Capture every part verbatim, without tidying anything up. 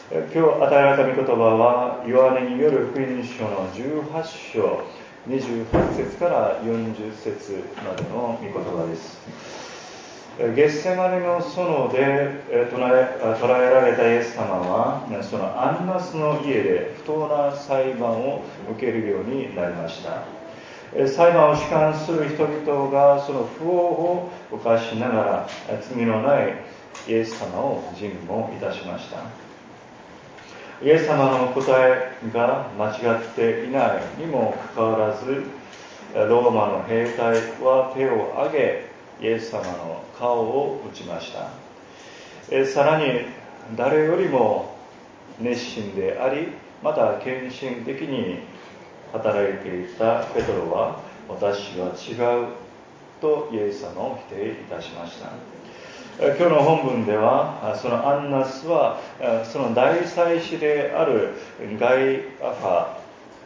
今日与えられた御言葉はヨハネによる福音書のじゅうはち章にじゅうはち節からよんじゅう節までの御言葉です。ゲッセマネの園で捕らえ、捕らえられたイエス様はそのアンナスの家で不当な裁判を受けるようになりました。裁判を主管する人々がその不法を犯しながら罪のないイエス様を尋問いたしました。イエス様の答えが間違っていないにもかかわらず、ローマの兵隊は手を挙げイエス様の顔を打ちました。さらに誰よりも熱心であり、また献身的に働いていたペトロは、私は違うとイエス様を否定いたしました。今日の本文では、そのアンナスはその大祭司であるガイアファ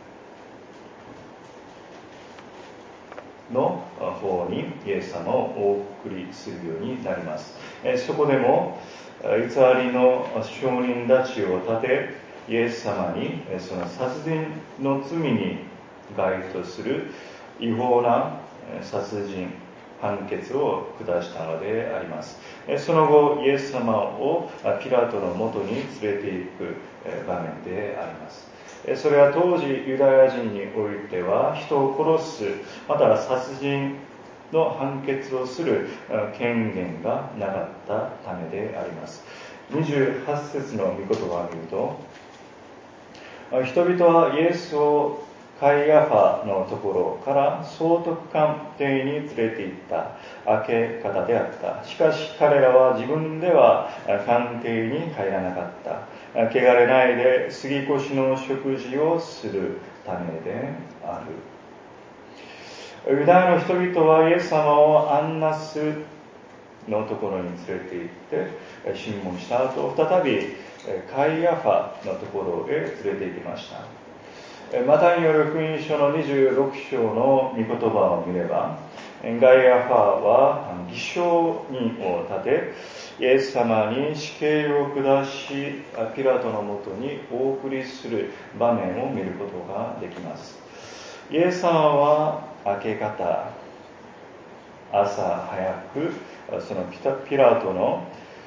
の方にイエス様をお送りするようになります。そこでも偽りの証人たちを立て、イエス様にその殺人の罪に該当する違法な殺人判決を下したのであります。その後イエス様をピラトのもとに連れて行く場面であります。それは当時ユダヤ人においては人を殺す、また殺人の判決をする権限がなかったためであります。にじゅうはち節の御言葉を見ると、人々はイエスをカイアファのところから総督官邸に連れて行った明け方であった。しかし彼らは自分では官邸に入らなかった。汚れないで杉越の食事をするためである。ユダヤの人々はイエス様をアンナスのところに連れて行って審問した後、再びカイアファのところへ連れて行きました。マタイによる福音書のにじゅうろく章の御言葉を見れば、ガイアファは偽証人を立て、イエス様に死刑を下し、ピラトのもとにお送りする場面を見ることができます。イエス様は明け方、朝早く、そのピラトの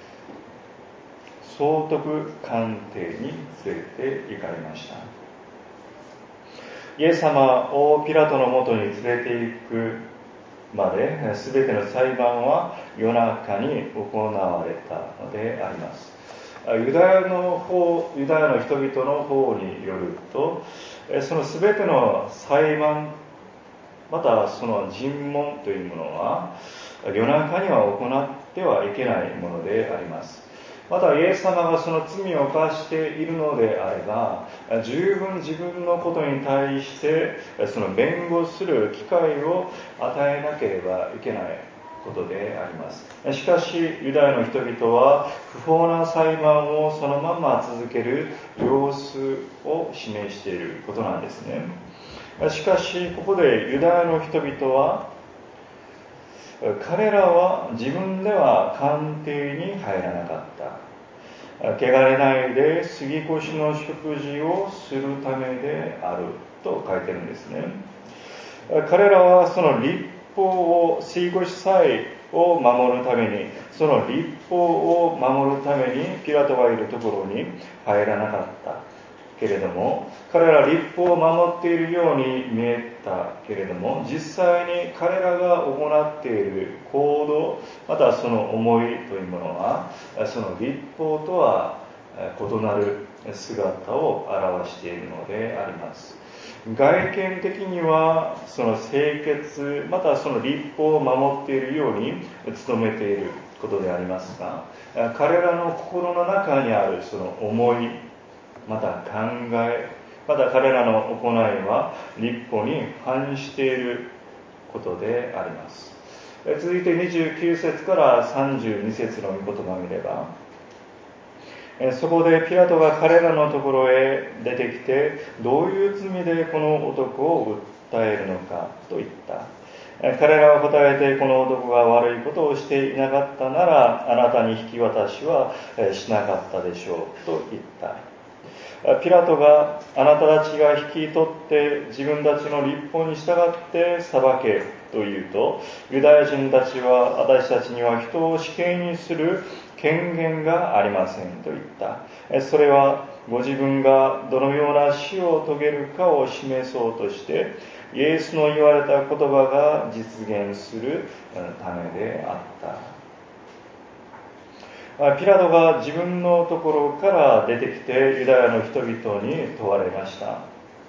総督官邸に連れて行かれました。イエス様をピラトのもとに連れて行くまで、すべての裁判は夜中に行われたのであります。ユダヤの方、ユダヤの人々の方によると、そのすべての裁判、またその尋問というものは、夜中には行ってはいけないものであります。またイエス様がその罪を犯しているのであれば、十分自分のことに対してその弁護する機会を与えなければいけないことであります。しかしユダヤの人々は不法な裁判をそのまま続ける様子を示していることなんですね。しかしここでユダヤの人々は、彼らは自分では官邸に入らなかった。汚れないで杉越の食事をするためであると書いてるんですね。彼らはその律法を、杉越祭を守るために、その律法を守るためにピラトがいるところに入らなかったけれども、彼らは律法を守っているように見えたけれども、実際に彼らが行っている行動、またその思いというものは、その律法とは異なる姿を表しているのであります。外見的にはその清潔、またその律法を守っているように努めていることでありますが、彼らの心の中にあるその思い、また考え、また彼らの行いは律法に反していることであります。続いてにじゅうきゅう節からさんじゅうに節の御言葉を見れば、そこでピラトが彼らのところへ出てきて、どういう罪でこの男を訴えるのかと言った。 彼らは答えて、この男が悪いことをしていなかったなら、あなたに引き渡しはしなかったでしょうと言った。ピラトが、あなたたちが引き取って自分たちの律法に従って裁けと言うと、ユダヤ人たちは、私たちには人を死刑にする権限がありませんと言った。それはご自分がどのような死を遂げるかを示そうとして、イエスの言われた言葉が実現するためであった。ピラトが自分のところから出てきてユダヤの人々に問われました。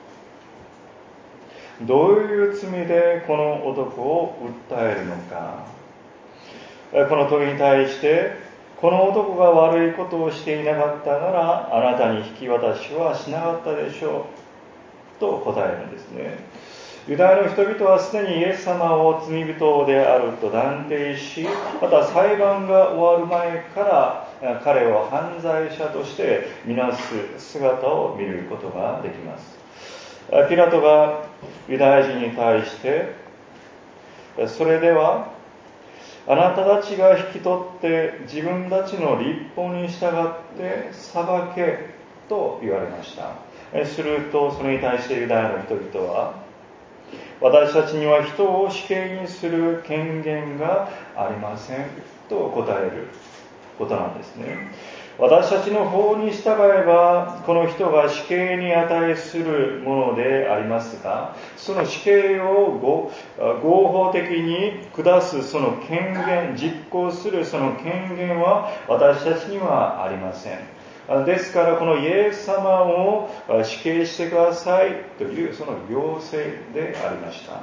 どういう罪でこの男を訴えるのか。この問いに対して、この男が悪いことをしていなかったなら、あなたに引き渡しはしなかったでしょうと答えるんですね。ユダヤの人々はすでにイエス様を罪人であると断定し、また裁判が終わる前から彼を犯罪者として見なす姿を見ることができます。ピラトがユダヤ人に対して、それではあなたたちが引き取って自分たちの律法に従って裁けと言われました。するとそれに対してユダヤの人々は、私たちには人を死刑にする権限がありませんと答えることなんですね。私たちの法に従えばこの人が死刑に値するものでありますが、その死刑を合法的に下すその権限、実行するその権限は私たちにはありません。ですからこのイエス様を死刑してくださいというその要請でありました。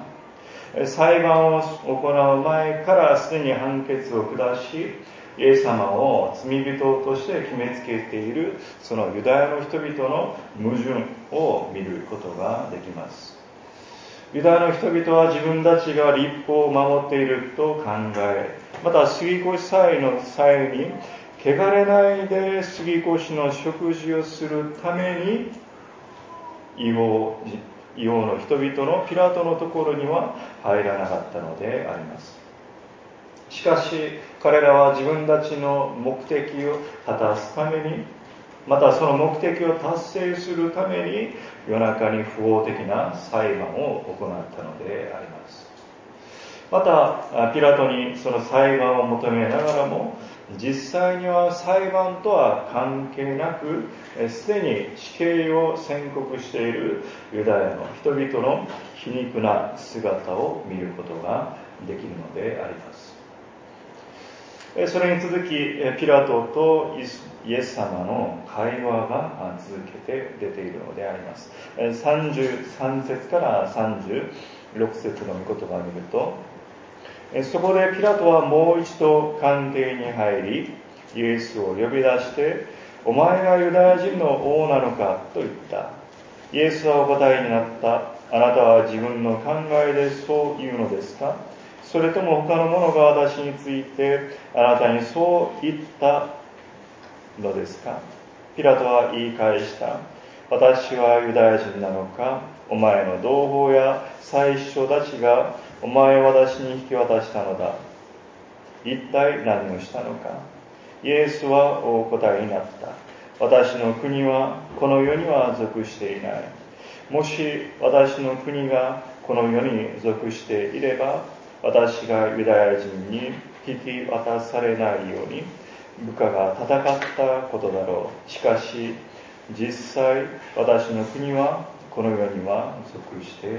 裁判を行う前からすでに判決を下し、イエス様を罪人として決めつけているそのユダヤの人々の矛盾を見ることができます。ユダヤの人々は自分たちが律法を守っていると考え、また杉越祭の際に汚れないで杉越の食事をするために異王、異王の人々のピラトのところには入らなかったのであります。しかし彼らは自分たちの目的を果たすために、またその目的を達成するために夜中に不法的な裁判を行ったのであります。またピラトにその裁判を求めながらも、実際には裁判とは関係なくすでに死刑を宣告しているユダヤの人々の皮肉な姿を見ることができるのであります。それに続きピラトとイエス様の会話が続けて出ているのであります。さんじゅうさん節からさんじゅうろく節の御言葉を見ると、そこでピラトはもう一度官邸に入り、イエスを呼び出して、お前がユダヤ人の王なのかと言った。イエスはお答えになった。あなたは自分の考えでそう言うのですか？それとも他の者が私についてあなたにそう言ったのですか？ピラトは言い返した。私はユダヤ人なのか？お前の同胞や最初たちがお前を私に引き渡したのだ。一体何をしたのか？イエスはお答えになった。私の国はこの世には属していない。もし私の国がこの世に属していれば、私がユダヤ人に引き渡されないように部下が戦ったことだろう。しかし実際私の国はこの世には属してい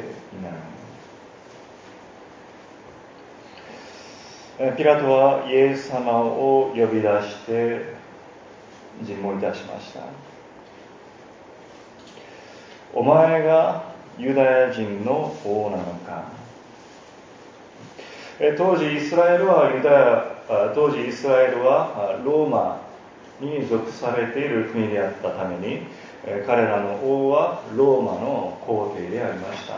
ない。ピラトはイエス様を呼び出して尋問いたしました。お前がユダヤ人の王なのか？当時イスラエルはユダヤ、当時イスラエルはローマに属されている国であったために、彼らの王はローマの皇帝でありました。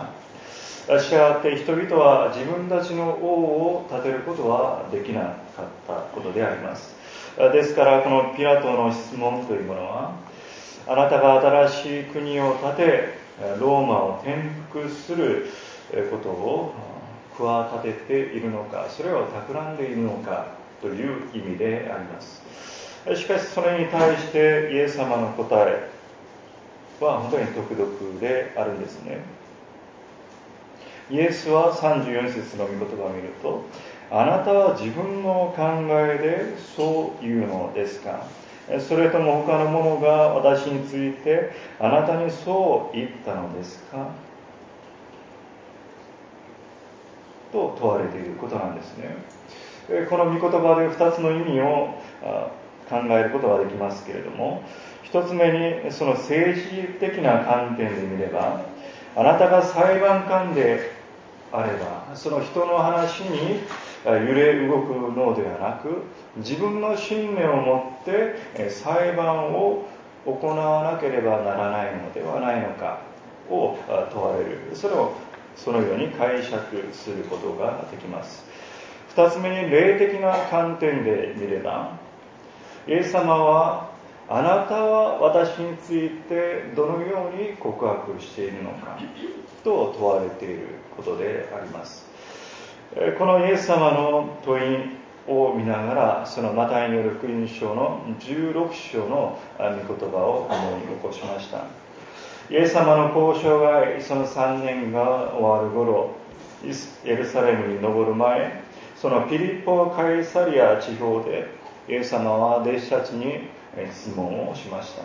したがって人々は自分たちの王を立てることはできなかったことであります。ですからこのピラトの質問というものは、あなたが新しい国を建てローマを転覆することを企てているのか、それを企んでいるのかという意味であります。しかしそれに対してイエス様の答えは本当に独特であるんですね。イエスはさんじゅうよん節の御言葉を見ると、あなたは自分の考えでそう言うのですか、それとも他の者が私についてあなたにそう言ったのですかと問われていることなんですね。この御言葉でふたつの意味を考えることができますけれども、ひとつめにその政治的な観点で見れば、あなたが裁判官であればその人の話に揺れ動くのではなく、自分の信念を持って裁判を行わなければならないのではないのかを問われる。それをそのように解釈することができます。二つ目に霊的な観点で見れば、イエス様はあなたは私についてどのように告白しているのかと問われていることであります。このイエス様の問いを見ながら、そのマタイによる福音書のじゅうろく章の御言葉を思い起こしました。イエス様の交渉外、そのさんねんが終わる頃、エルサレムに登る前、そのピリポ・カイサリア地方でイエス様は弟子たちに質問をしました。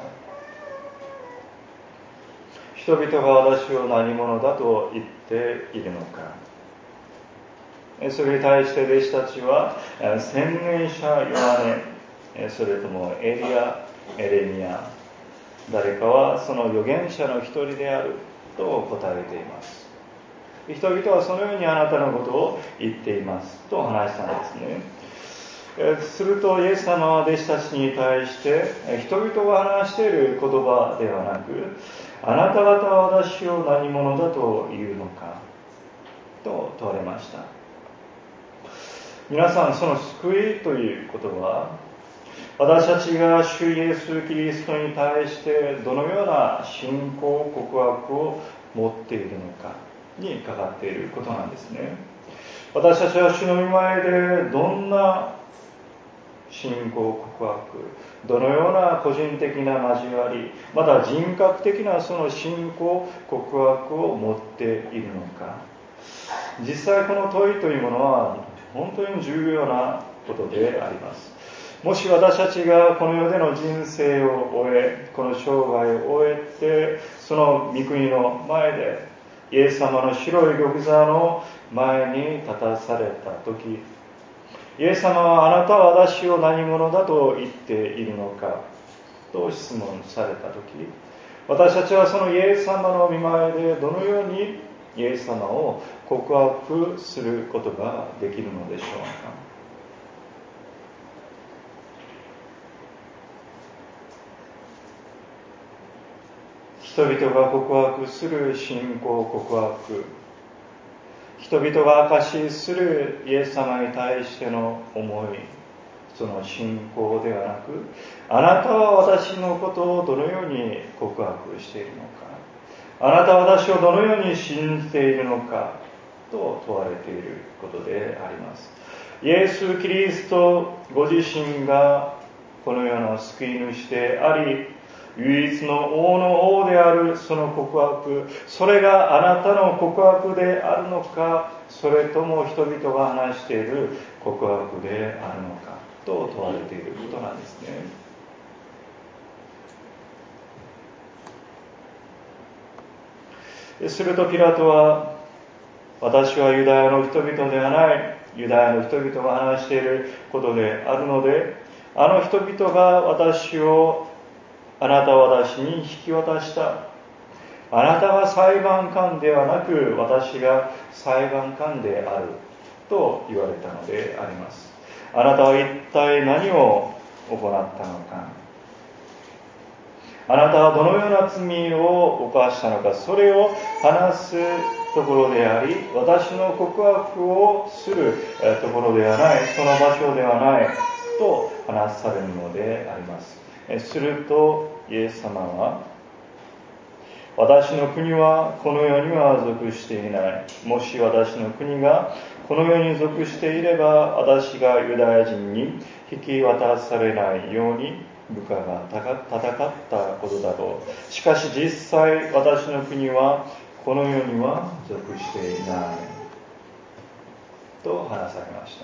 人々が私を何者だと言っているのか。それに対して弟子たちは宣言者ヨハネ、それともエリア、エレミア、誰かはその預言者の一人であると答えています。人々はそのようにあなたのことを言っていますと話したんですね。するとイエス様は弟子たちに対して人々が話している言葉ではなく、あなた方は私を何者だと言うのかと問われました。皆さん、その救いということは、私たちが主イエス・キリストに対してどのような信仰告白を持っているのかにかかっていることなんですね。私たちは主の御前でどんな信仰告白、どのような個人的な交わり、また人格的なその信仰告白を持っているのか。実際この問いというものは本当に重要なことであります。もし私たちがこの世での人生を終え、この生涯を終えて、その御国の前でイエス様の白い玉座の前に立たされたとき、イエス様はあなたは私を何者だと言っているのかと質問されたとき、私たちはそのイエス様の御前でどのようにイエス様を告白することができるのでしょうか。人々が告白する信仰告白、人々が証しするイエス様に対しての思い、その信仰ではなく、あなたは私のことをどのように告白しているのか、あなたは私をどのように信じているのかと問われていることであります。イエス・キリストご自身がこの世の救い主であり、唯一の王の王であるその告白、それがあなたの告白であるのか、それとも人々が話している告白であるのかと問われていることなんですね。するとピラトは、私はユダヤの人々ではない、ユダヤの人々が話していることであるので、あの人々が私をあなたは私に引き渡した。あなたが裁判官ではなく、私が裁判官であると言われたのであります。あなたは一体何を行ったのか。あなたはどのような罪を犯したのか、それを話すところであり、私の告白をするところではない、その場所ではないと話されるのであります。するとイエス様は、 私の国はこの世には属していない。もし私の国がこの世に属していれば、私がユダヤ人に引き渡されないように部下が戦ったことだろう。しかし実際私の国はこの世には属していないと話されました。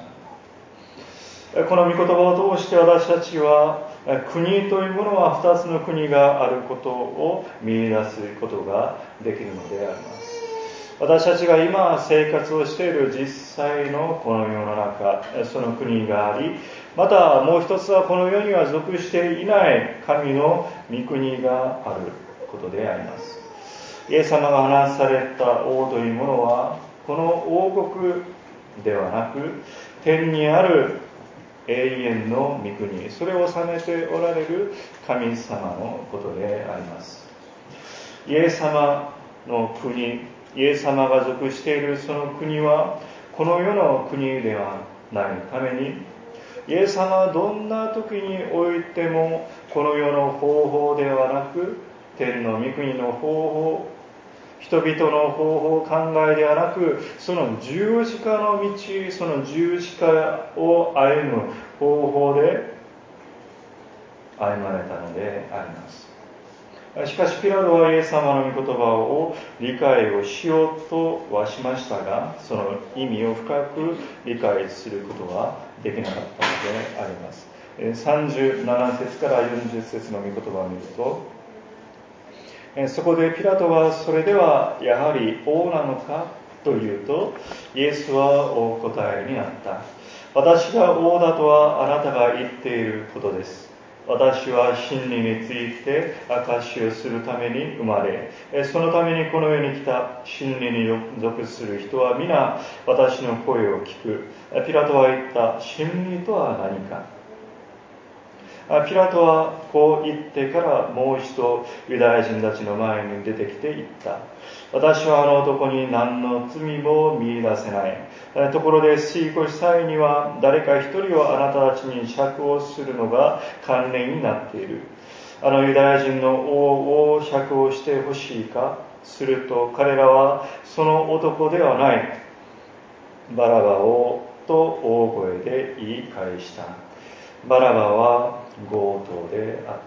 この御言葉を通して私たちは、国というものは二つの国があることを見出すことができるのであります。私たちが今生活をしている実際のこの世の中、その国があり、またもう一つはこの世には属していない神の御国があることであります。イエス様が話された王というものは、この王国ではなく、天にある永遠の御国、それを治めておられる神様のことであります。イエス様の国、イエス様が属しているその国はこの世の国ではないために、イエス様はどんな時においてもこの世の方法ではなく、天の御国の方法、人々の方法考えではなく、その十字架の道、その十字架を歩む方法で歩まれたのであります。しかしピラトはイエス様の御言葉を理解をしようとはしましたが、その意味を深く理解することはできなかったのであります。さんじゅうなな節からよんじゅう節の御言葉を見ると、そこでピラトは、それではやはり王なのかというと、イエスはお答えになった。私が王だとはあなたが言っていることです。私は真理について証しをするために生まれ、そのためにこの世に来た。真理に属する人は皆私の声を聞く。ピラトは言った。真理とは何か。ピラトはこう言ってからもう一度ユダヤ人たちの前に出てきて言った。私はあの男に何の罪も見出せない。ところで過ごし際には誰か一人をあなたたちに釈放するのが慣例になっている。あのユダヤ人の王を釈放してほしいか。すると彼らはその男ではない、バラバをと大声で言い返した。バラバは強盗であった。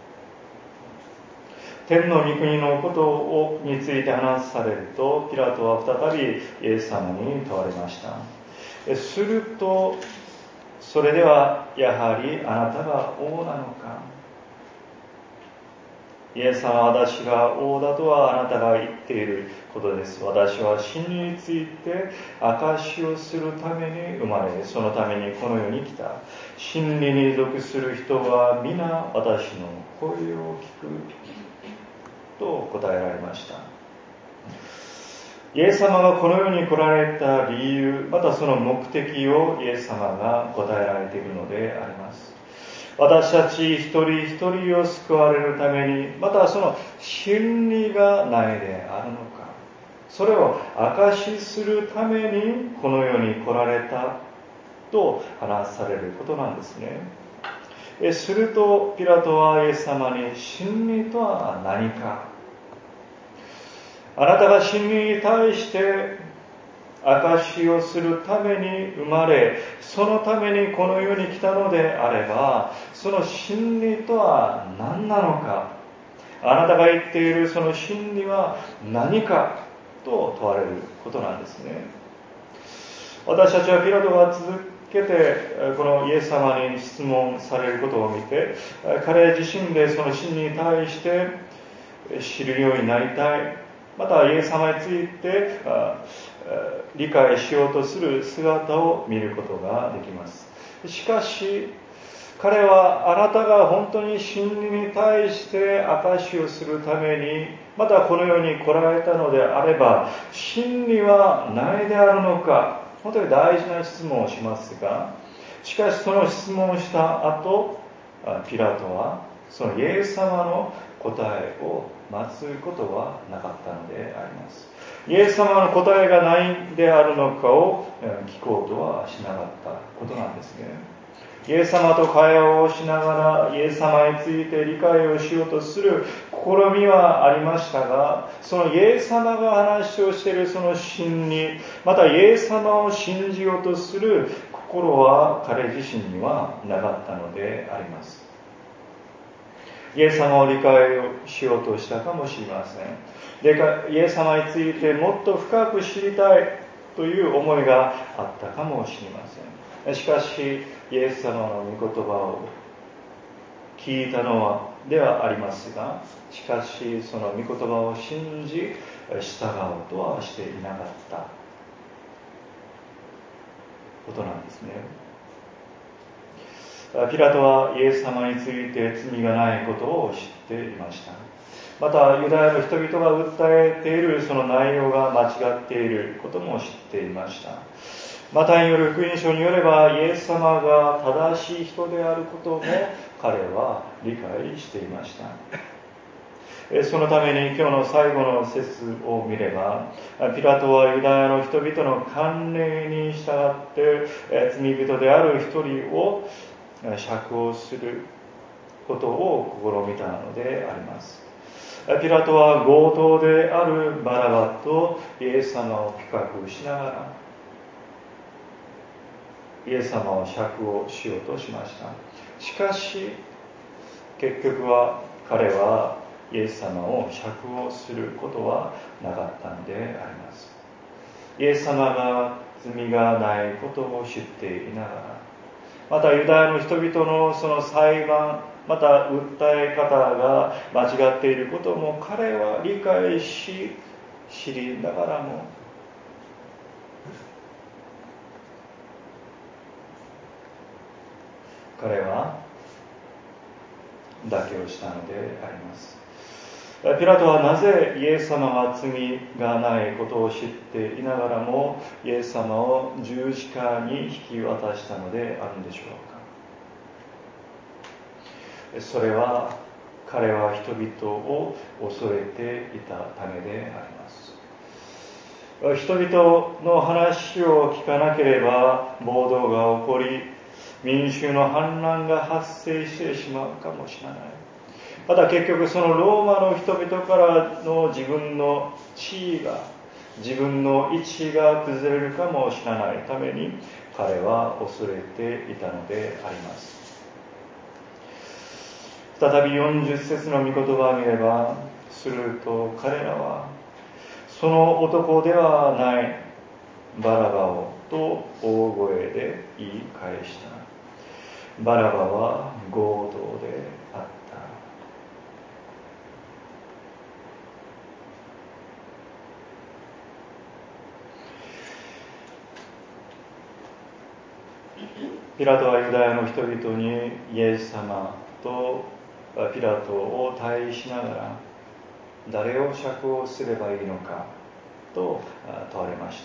天の御国のことをについて話されると、ピラトは再びイエス様に問われました。すると、それではやはりあなたが王なのか。イエス様は、私が王だとはあなたが言っていることです。私は真理について証しをするために生まれ、そのためにこの世に来た。真理に属する人は皆私の声を聞くと答えられました。イエス様がこの世に来られた理由、またその目的をイエス様が答えられているのであります。私たち一人一人を救われるために、またその真理が何であるのか、それを証しするためにこの世に来られたと話されることなんですね。えするとピラトはイエス様に、真理とは何か、あなたが真理に対して証しをするために生まれ、そのためにこの世に来たのであれば、その真理とは何なのか、あなたが言っているその真理は何かと問われることなんですね。私たちはピラトが続けてこのイエス様に質問されることを見て、彼自身でその真理に対して知るようになりたい、またイエス様について理解しようとする姿を見ることができます。しかし彼は、あなたが本当に真理に対して証しをするためにまたこの世に来られたのであれば、真理は何であるのか、本当に大事な質問をしますが、しかしその質問をした後、ピラトはそのイエス様の答えを待つことはなかったのであります。イエス様の答えが何であるのかを聞こうとはしなかったことなんですね。 イエス様と会話をしながらイエス様について理解をしようとする試みはありましたが、そのイエス様が話をしているその真理、またイエス様を信じようとする心は彼自身にはなかったのであります。イエス様を理解をしようとしたかもしれません。で、イエス様についてもっと深く知りたいという思いがあったかもしれません。しかし、イエス様の御言葉を聞いたのはではありますが、しかしその御言葉を信じ従おうとはしていなかったことなんですね。ピラトはイエス様について罪がないことを知っていました。またユダヤの人々が訴えているその内容が間違っていることも知っていました。マタイによる福音書によれば、イエス様が正しい人であることも彼は理解していました。そのために今日の最後の節を見れば、ピラトはユダヤの人々の慣例に従って罪人である一人を釈放することを試みたのであります。ピラトは強盗であるバラバとイエス様を比較しながらイエス様を釈放しようとしました。しかし結局は彼はイエス様を釈放することはなかったのであります。イエス様が罪がないことを知っていながら、またユダヤの人々のその裁判、また訴え方が間違っていることも彼は理解し、知りながらも彼は妥協したのであります。ピラトはなぜイエス様が罪がないことを知っていながらもイエス様を十字架に引き渡したのであるんでしょうか。それは彼は人々を恐れていたためであります。人々の話を聞かなければ暴動が起こり、民衆の反乱が発生してしまうかもしれない。また結局そのローマの人々からの自分の地位が、自分の位置が崩れるかもしれないために彼は恐れていたのであります。再びよんじゅっ節の御言葉を見れば、すると彼らはその男ではないバラバをと大声で言い返した。バラバは強盗であった。ピラトはユダヤの人々にイエス様とピラトを対比しながら誰を釈放すればいいのかと問われました。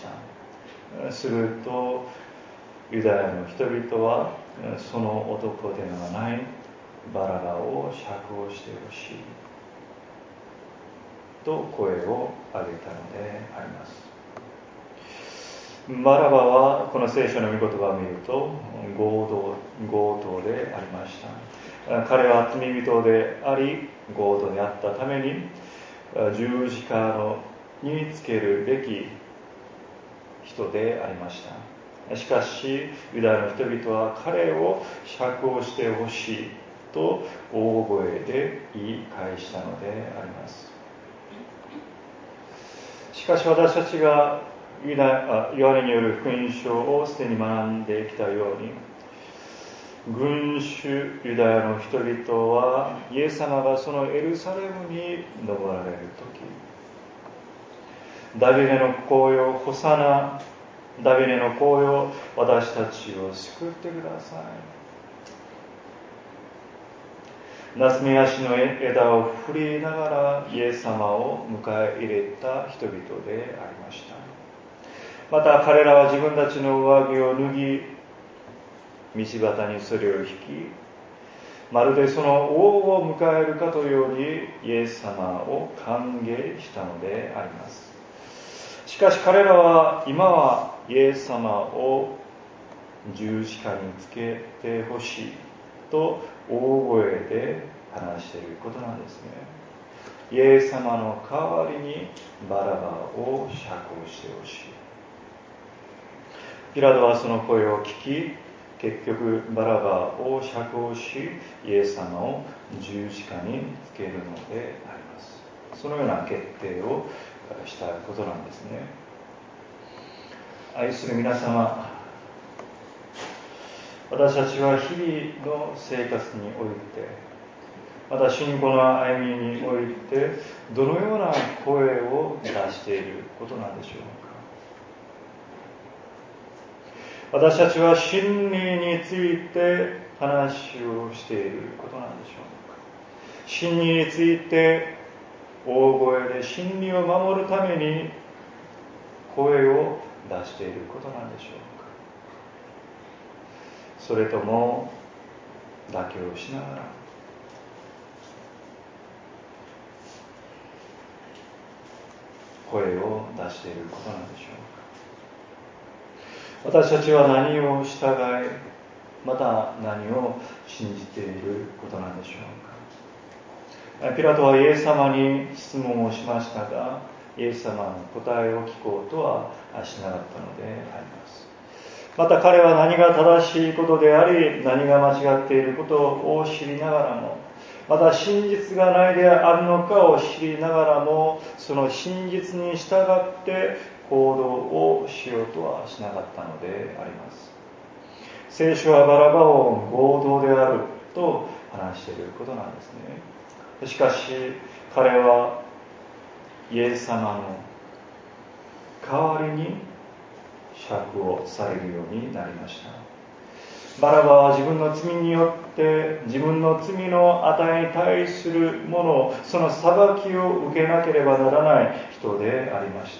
するとユダヤの人々はその男ではないバラバを釈放してほしいと声を上げたのであります。バラバはこの聖書の御言葉を見ると強盗、強盗でありました。彼は罪人であり強盗であったために十字架のにつけるべき人でありました。しかしユダヤの人々は彼を釈放してほしいと大声で言い返したのであります。しかし私たちがヨハネによる福音書をすでに学んできたように、群衆ユダヤの人々はイエス様がそのエルサレムに登られるとき、ダビデの子よホサナ、ダビデの子よ私たちを救ってください、ナツメヤシの枝を振りながらイエス様を迎え入れた人々でありました。また彼らは自分たちの上着を脱ぎ、道端にそれを引き、まるでその王を迎えるかというようにイエス様を歓迎したのであります。しかし彼らは今はイエス様を十字架につけてほしいと大声で話していることなんですね。イエス様の代わりにバラバを釈放してほしい。ピラトはその声を聞き、結局バラバを釈放し、イエス様を十字架につけるのであります。そのような決定をしたことなんですね。愛する皆様、私たちは日々の生活において、また信仰の歩みにおいて、どのような声を出していることなんでしょうか。私たちは真理について話をしていることなんでしょうか。真理について大声で真理を守るために声を出していることなんでしょうか。それとも妥協しながら声を出していることなんでしょうか。私たちは何を従い、また何を信じていることなんでしょうか。ピラトはイエス様に質問をしましたが、イエス様の答えを聞こうとはしなかったのであります。また彼は何が正しいことであり、何が間違っていることを知りながらも、また真実が何であるのかを知りながらも、その真実に従って行動をしようとはしなかったのであります。聖書はバラバを合同であると話していることなんですね。しかし彼はイエス様の代わりに釈放されるようになりました。バラバは自分の罪によって自分の罪の値に対するものを、その裁きを受けなければならない人でありました。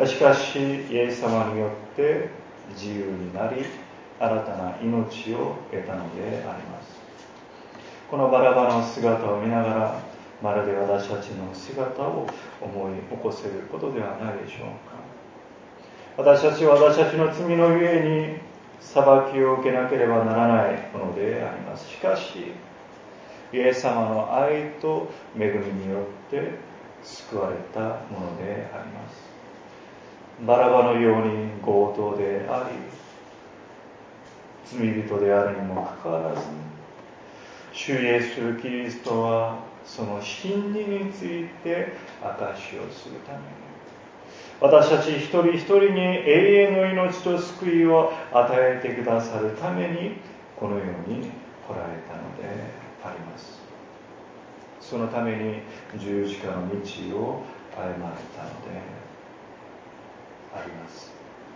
しかしイエス様によって自由になり、新たな命を得たのであります。このバラバの姿を見ながら、まるで私たちの姿を思い起こせることではないでしょうか。私たちは私たちの罪のゆえに裁きを受けなければならないものであります。しかしイエス様の愛と恵みによって救われたものであります。バラバのように強盗であり、罪人であるにもかかわらず、主イエスキリストはその真理について証しをするために、私たち一人一人に永遠の命と救いを与えてくださるために、この世に来られたのであります。そのために十字架の道を歩まれたのであります。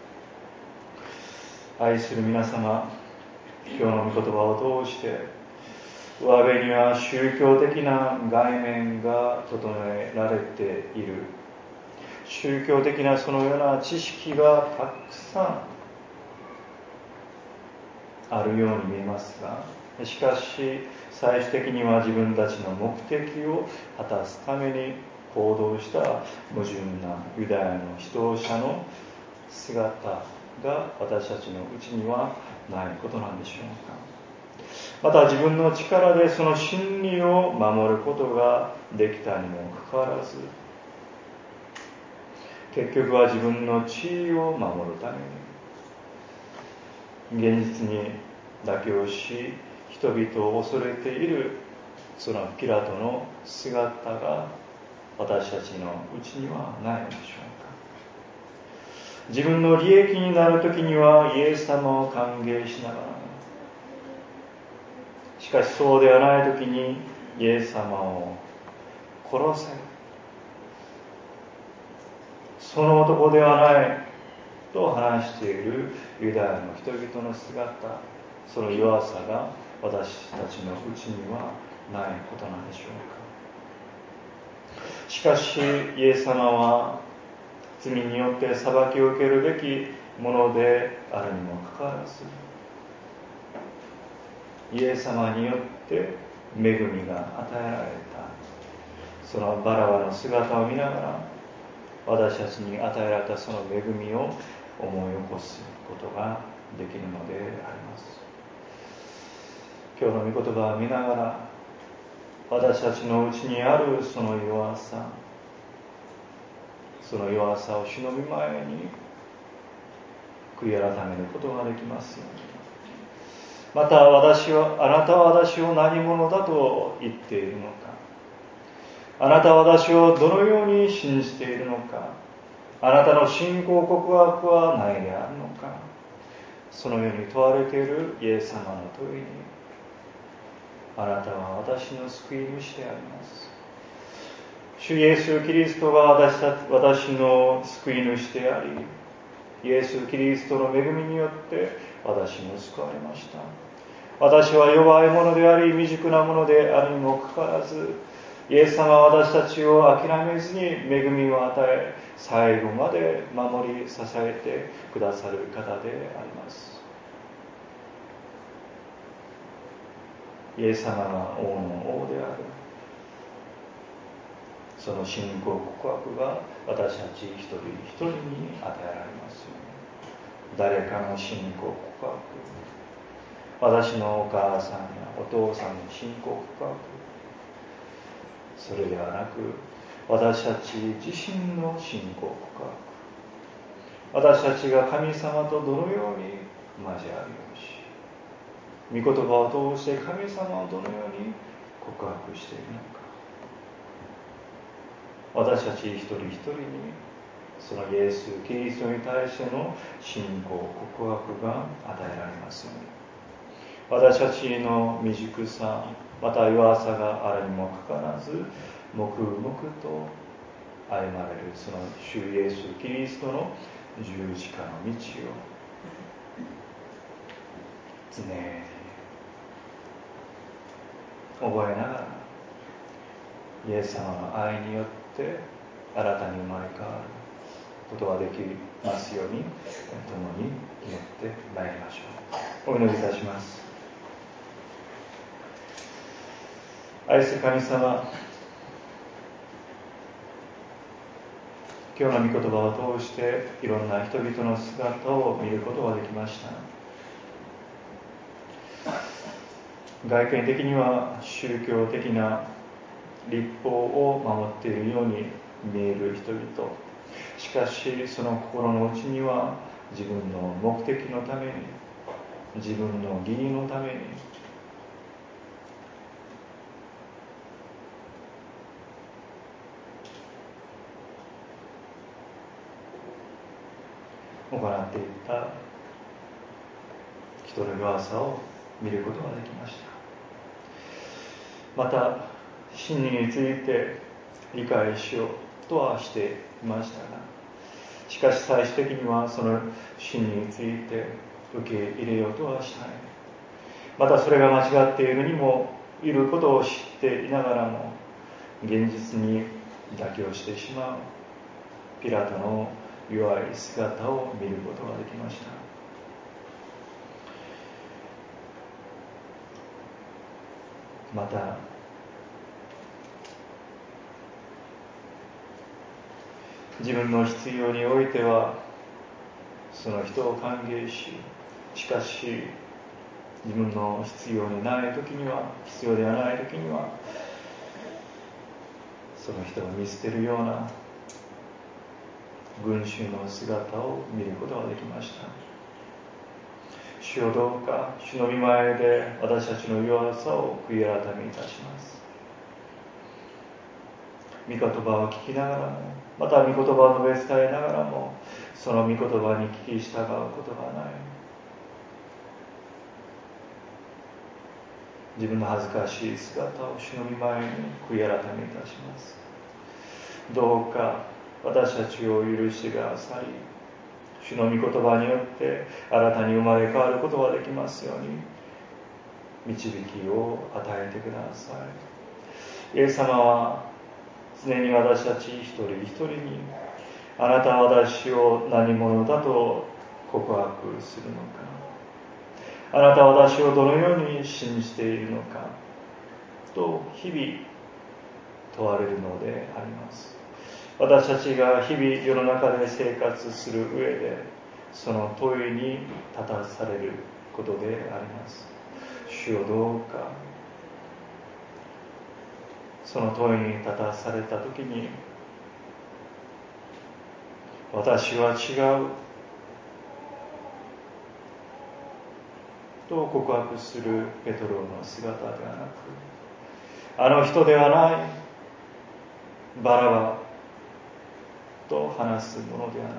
愛する皆様、今日の御言葉を通して、上辺には宗教的な概念が整えられている、宗教的なそのような知識がたくさんあるように見えますが、しかし最終的には自分たちの目的を果たすために行動した矛盾なユダヤの指導者の姿が私たちのうちにはないことなんでしょうか。また自分の力でその真理を守ることができたにもかかわらず、結局は自分の地位を守るために現実に妥協し、人々を恐れているそのピラトの姿が私たちのうちにはないのでしょうか。自分の利益になるときにはイエス様を歓迎しながら、しかしそうではないときにイエス様を殺せ、その男ではないと話しているユダヤの人々の姿、その弱さが私たちのうちにはないことなんでしょうか。しかしイエス様は罪によって裁きを受けるべきものであるにもかかわらず、イエス様によって恵みが与えられたそのバラバの姿を見ながら、私たちに与えられたその恵みを思い起こすことができるのであります。今日の御言葉を見ながら、私たちのうちにあるその弱さ、その弱さを主の御前に悔い改めることができますように。また私は、あなたは私を何者だと言っているのか、あなたは私をどのように信じているのか、あなたの信仰告白は何であるのか、そのように問われているイエス様の問いに、あなたは私の救い主であります。主イエス・キリストが 私, た私の救い主であり、イエス・キリストの恵みによって私も救われました。私は弱いものであり未熟なものであるにもかかわらず、イエス様は私たちを諦めずに恵みを与え、最後まで守り支えてくださる方であります。イエス様が王の王である。その信仰告白が私たち一人一人に与えられますように。誰かの信仰告白、私のお母さんやお父さんの信仰告白、それではなく私たち自身の信仰告白、私たちが神様とどのように交わるようし、御言葉を通して神様をどのように告白しているのか、私たち一人一人にそのイエス・キリストに対しての信仰告白が与えられますように。私たちの未熟さ、また弱さがあるにもかかわらず、黙々と歩まれるその主イエス・キリストの十字架の道を常に覚えながら、イエス様の愛によって新たに生まれ変わることができますように、共に祈ってまいりましょう。お祈りいたします。愛する神様、今日の御言葉を通していろんな人々の姿を見ることができました。外見的には宗教的な律法を守っているように見える人々、しかしその心の内には自分の目的のために、自分の義理のために行っていった人の弱さを見ることができました。また真理について理解しようとはしていましたが、しかし最終的にはその真理について受け入れようとはしない。またそれが間違っているにもいることを知っていながらも現実に妥協してしまうピラトの弱い姿を見ることができました。また自分の必要においてはその人を歓迎し、しかし自分の必要にない時には、必要ではない時にはその人を見捨てるような群衆の姿を見ることができました。主よ、どうか主の御前で私たちの弱さを悔い改めいたします。御言葉を聞きながらも、また御言葉を述べ伝えながらも、その御言葉に聞き従うことがない、自分の恥ずかしい姿を主の御前に悔い改めいたします。どうか私たちを許してくださり、主の御言葉によって新たに生まれ変わることができますように導きを与えてください。イエス様は常に私たち一人一人に、あなたは私を何者だと告白するのか、あなたは私をどのように信じているのかと日々問われるのであります。私たちが日々世の中で生活する上で、 その問いに立たされることであります。主よどうかその問いに立たされたときに、私は違うと告白するペトロの姿ではなく、あの人ではないバラバと話すものではなく、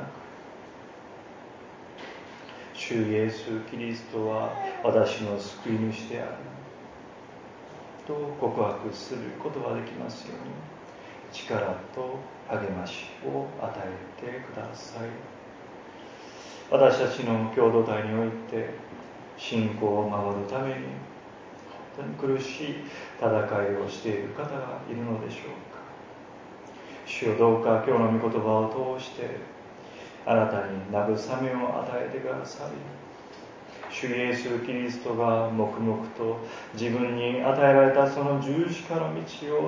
主イエス・キリストは私の救い主であると告白することができますように、力と励ましを与えてください。私たちの共同体において信仰を守るために本当に苦しい戦いをしている方がいるのでしょうか。主よどうか今日の御言葉を通してあなたに慰めを与えてください。主イエス・キリストが黙々と自分に与えられたその十字架の道を歩まれたよ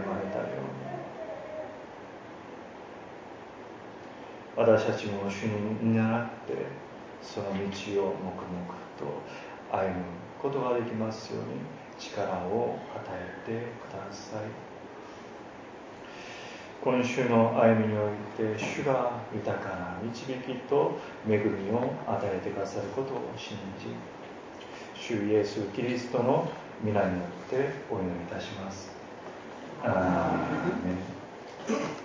うに、私たちも主に倣ってその道を黙々と歩むことができますように力を与えてください。今週の歩みにおいて主が豊かな導きと恵みを与えてくださることを信じ、主イエス・キリストの皆によってお祈りいたします。アーメン。